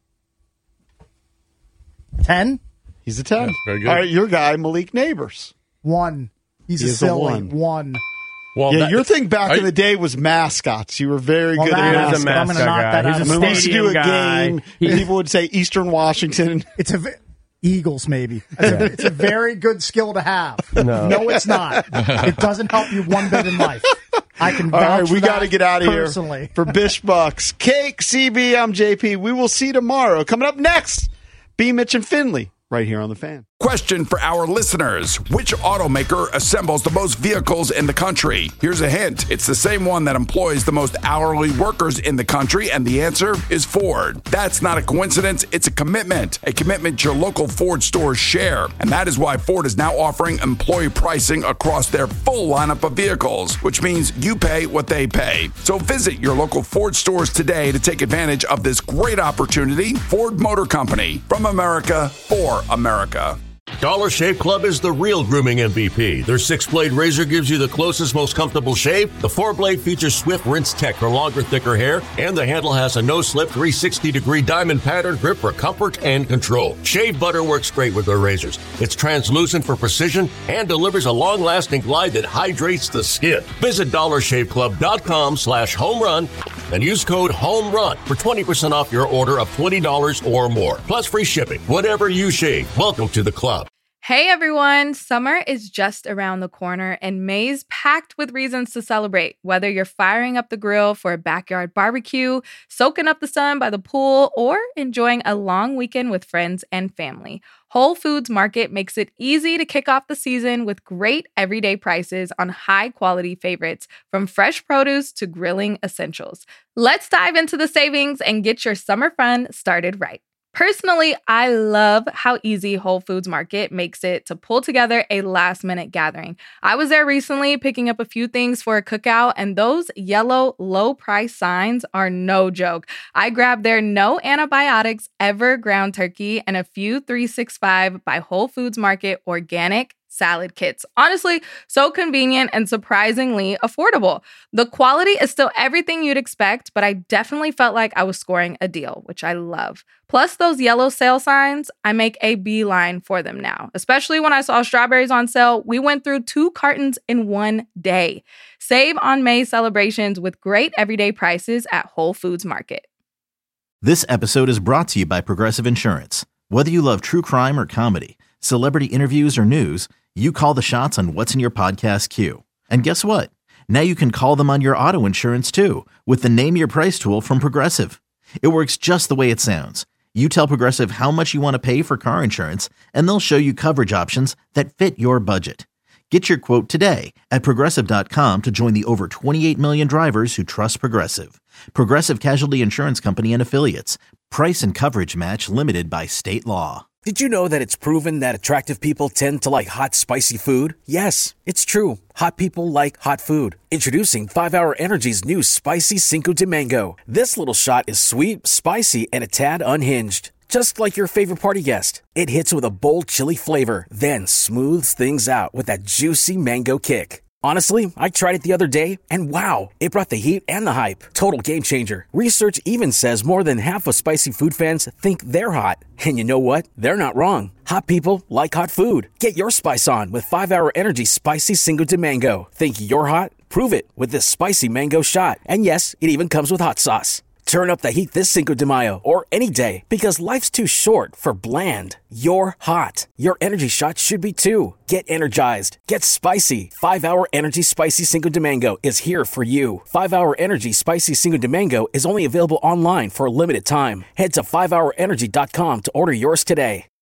Ten, He's a ten. Yeah, very good. All right, your guy, Malik Neighbors. one. He's He a is a silly one. one. Well, Yeah, that- your thing back are in you- the day was mascots. You were very Well, good that at is mascots. a I'm gonna mascot knock guy. that out He's of a I the mean, we used to do a stadium guy. game. and people would say Eastern Washington. It's a ve- Eagles, maybe. It's a, it's a very good skill to have. No, it's not. It doesn't help you one bit in life. I can All vouch right, for we that got to get out of here. personally. For Bish Bucks, Cake, C B, I'm J P. We will see you tomorrow. Coming up next, B. Mitch and Finley, right here on The Fan. Question for our listeners. Which automaker assembles the most vehicles in the country? Here's a hint. It's the same one that employs the most hourly workers in the country, and the answer is Ford. That's not a coincidence. It's a commitment. A commitment your local Ford stores share. And that is why Ford is now offering employee pricing across their full lineup of vehicles, which means you pay what they pay. So visit your local Ford stores today to take advantage of this great opportunity. Ford Motor Company. From America, for America. Dollar Shave Club is the real grooming M V P. Their six-blade razor gives you the closest, most comfortable shave. The four-blade features Swift Rinse Tech for longer, thicker hair. And the handle has a no-slip three hundred sixty degree diamond pattern grip for comfort and control. Shave butter works great with their razors. It's translucent for precision and delivers a long-lasting glide that hydrates the skin. Visit dollar shave club dot com slash home run and use code HOMERUN for twenty percent off your order of twenty dollars or more. Plus free shipping. Whatever you shave, welcome to the club. Hey everyone, summer is just around the corner and May's packed with reasons to celebrate. Whether you're firing up the grill for a backyard barbecue, soaking up the sun by the pool, or enjoying a long weekend with friends and family, Whole Foods Market makes it easy to kick off the season with great everyday prices on high-quality favorites, from fresh produce to grilling essentials. Let's dive into the savings and get your summer fun started right. Personally, I love how easy Whole Foods Market makes it to pull together a last-minute gathering. I was there recently picking up a few things for a cookout, and those yellow low-price signs are no joke. I grabbed their no antibiotics ever ground turkey and a few three sixty-five by Whole Foods Market organic salad kits. Honestly, so convenient and surprisingly affordable. The quality is still everything you'd expect, but I definitely felt like I was scoring a deal, which I love. Plus those yellow sale signs, I make a beeline for them now. Especially when I saw strawberries on sale, we went through two cartons in one day. Save on May celebrations with great everyday prices at Whole Foods Market. This episode is brought to you by Progressive Insurance. Whether you love true crime or comedy, celebrity interviews or news, you call the shots on what's in your podcast queue. And guess what? Now you can call them on your auto insurance too with the Name Your Price tool from Progressive. It works just the way it sounds. You tell Progressive how much you want to pay for car insurance, and they'll show you coverage options that fit your budget. Get your quote today at Progressive dot com to join the over twenty-eight million drivers who trust Progressive. Progressive Casualty Insurance Company and Affiliates. Price and coverage match limited by state law. Did you know that it's proven that attractive people tend to like hot, spicy food? Yes, it's true. Hot people like hot food. Introducing five hour Energy's new Spicy Cinco de Mango. This little shot is sweet, spicy, and a tad unhinged. Just like your favorite party guest. It hits with a bold chili flavor, then smooths things out with that juicy mango kick. Honestly, I tried it the other day, and wow, it brought the heat and the hype. Total game changer. Research even says more than half of spicy food fans think they're hot. And you know what? They're not wrong. Hot people like hot food. Get your spice on with five hour Energy Spicy Cinco de Mango. Think you're hot? Prove it with this spicy mango shot. And yes, it even comes with hot sauce. Turn up the heat this Cinco de Mayo or any day, because life's too short for bland. You're hot. Your energy shot should be too. Get energized. Get spicy. five hour Energy Spicy Cinco de Mango is here for you. five hour Energy Spicy Cinco de Mango is only available online for a limited time. Head to five hour energy dot com to order yours today.